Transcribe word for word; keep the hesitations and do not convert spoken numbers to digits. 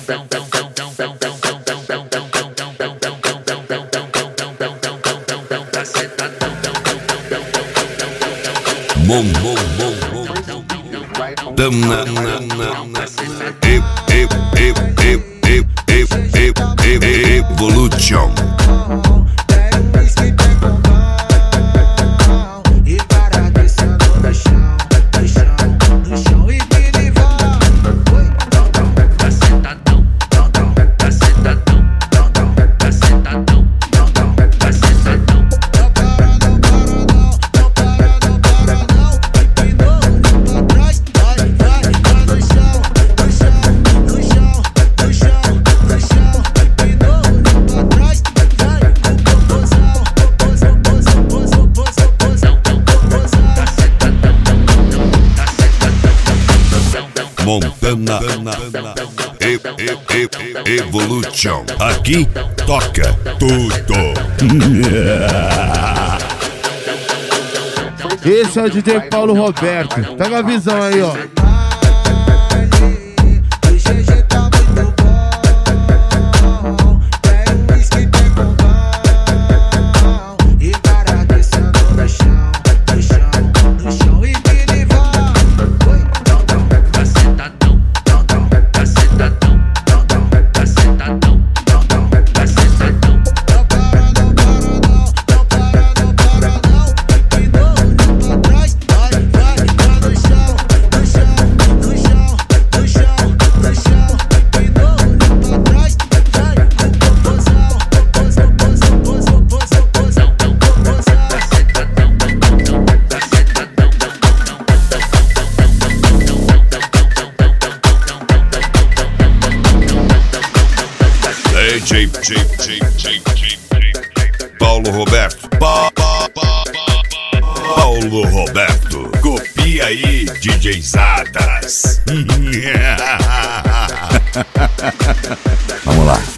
Mom, mom, mom, mom. Dam na na na na. E e e e e e e e Evolution. Montana e, e, e, Evolution. Aqui toca tudo. Esse é o D J Paulo Roberto. Pega a visão aí, ó. J, J, J, J, J, Paulo Roberto. Pa, pa, pa, pa, Paulo Roberto. Copia aí, D J Zadas. Vamos lá.